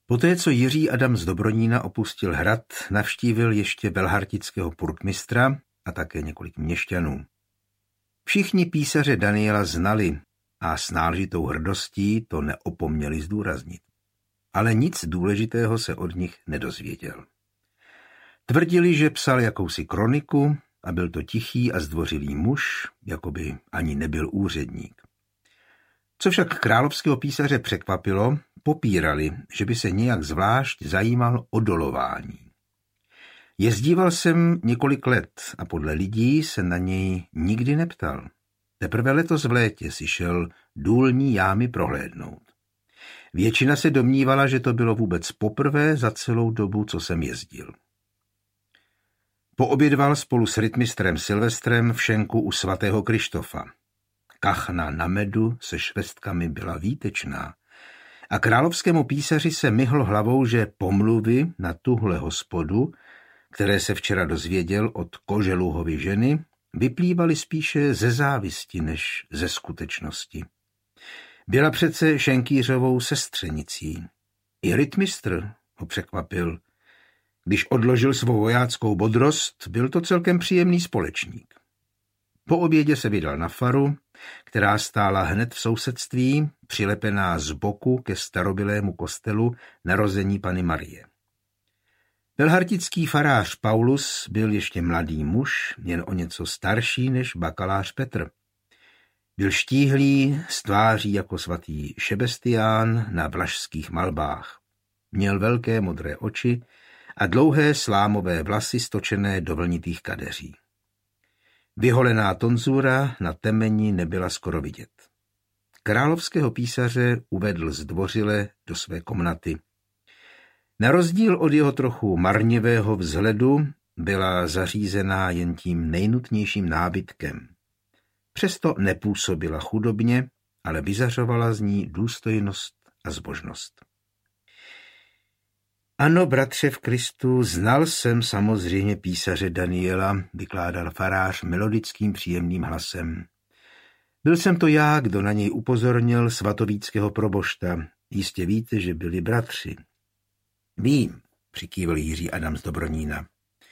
Poté, co Jiří Adam z Dobronína opustil hrad, navštívil ještě velhartického purkmistra a také několik měšťanů. Všichni písaře Daniela znali a s náležitou hrdostí to neopomněli zdůraznit. Ale nic důležitého se od nich nedozvěděl. Tvrdili, že psal jakousi kroniku a byl to tichý a zdvořilý muž, jakoby ani nebyl úředník. Co však královského písaře překvapilo, popírali, že by se nějak zvlášť zajímal o dolování. Jezdíval jsem několik let a podle lidí se na něj nikdy neptal. Teprve letos v létě si šel důlní jámy prohlédnout. Většina se domnívala, že to bylo vůbec poprvé za celou dobu, co jsem jezdil. Poobědval spolu s rytmistrem Silvestrem v šenku u svatého Krištofa. Kachna na medu se švestkami byla výtečná a královskému písaři se myhl hlavou, že pomluvy na tuhle hospodu, které se včera dozvěděl od Koželuhovy ženy, vyplývaly spíše ze závisti než ze skutečnosti. Byla přece šenkýřovou sestřenicí. I rytmistr ho překvapil. Když odložil svou vojáckou bodrost, byl to celkem příjemný společník. Po obědě se vydal na faru, která stála hned v sousedství, přilepená z boku ke starobilému kostelu Narození Panny Marie. Velhartický farář Paulus byl ještě mladý muž, jen o něco starší než bakalář Petr. Byl štíhlý, s tváří jako svatý Šebestián na vlašských malbách. Měl velké modré oči a dlouhé slámové vlasy stočené do vlnitých kadeří. Vyholená tonzura na temeni nebyla skoro vidět. Královského písaře uvedl zdvořile do své komnaty. Na rozdíl od jeho trochu marnivého vzhledu byla zařízená jen tím nejnutnějším nábytkem. Přesto nepůsobila chudobně, ale vyzařovala z ní důstojnost a zbožnost. Ano, bratře v Kristu, znal jsem samozřejmě písaře Daniela, vykládal farář melodickým příjemným hlasem. Byl jsem to já, kdo na něj upozornil svatovíckého probošta. Jistě víte, že byli bratři. Vím, přikývl Jiří Adam z Dobronína.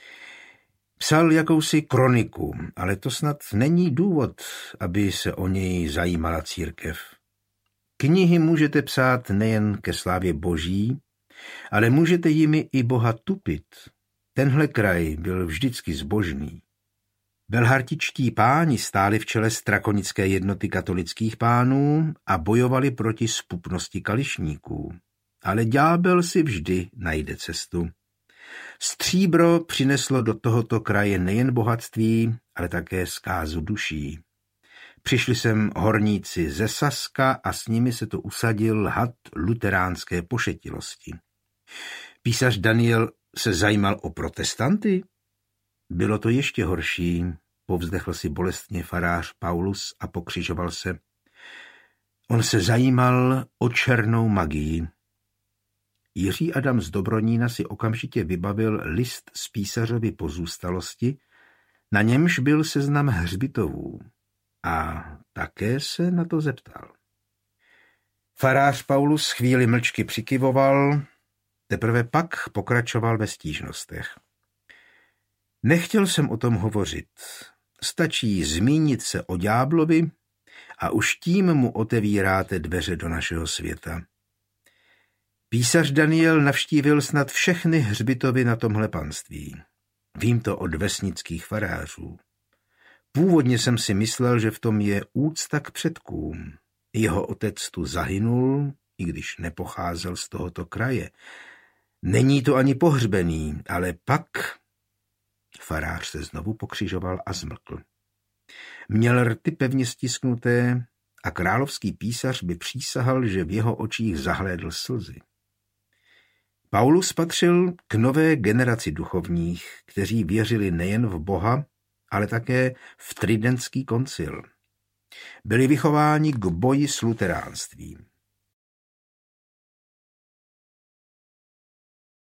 Psal jakousi kroniku, ale to snad není důvod, aby se o něj zajímala církev. Knihy můžete psát nejen ke slávě boží, ale můžete jimi i Boha tupit. Tenhle kraj byl vždycky zbožný. Velhartičtí páni stáli v čele strakonické jednoty katolických pánů a bojovali proti zpupnosti kališníků. Ale ďábel si vždy najde cestu. Stříbro přineslo do tohoto kraje nejen bohatství, ale také zkázu duší. Přišli sem horníci ze Saska a s nimi se to usadil had luteránské pošetilosti. Písař Daniel se zajímal o protestanty? Bylo to ještě horší, povzdechl si bolestně farář Paulus a pokřižoval se. On se zajímal o černou magii. Jiří Adam z Dobronína si okamžitě vybavil list z písařovy pozůstalosti, na němž byl seznam hřbitovů. A také se na to zeptal. Farář Paulus chvíli mlčky přikyvoval, teprve pak pokračoval ve stížnostech. Nechtěl jsem o tom hovořit. Stačí zmínit se o ďáblovi a už tím mu otevíráte dveře do našeho světa. Písař Daniel navštívil snad všechny hřbitovy na tomhle panství. Vím to od vesnických farářů. Původně jsem si myslel, že v tom je úcta k předkům. Jeho otec tu zahynul, i když nepocházel z tohoto kraje. Není to ani pohřbený, ale pak... Farář se znovu pokřižoval a zmlkl. Měl rty pevně stisknuté a královský písař by přísahal, že v jeho očích zahlédl slzy. Paulus patřil k nové generaci duchovních, kteří věřili nejen v Boha, ale také v Tridentský koncil. Byli vychováni k boji s luteránstvím.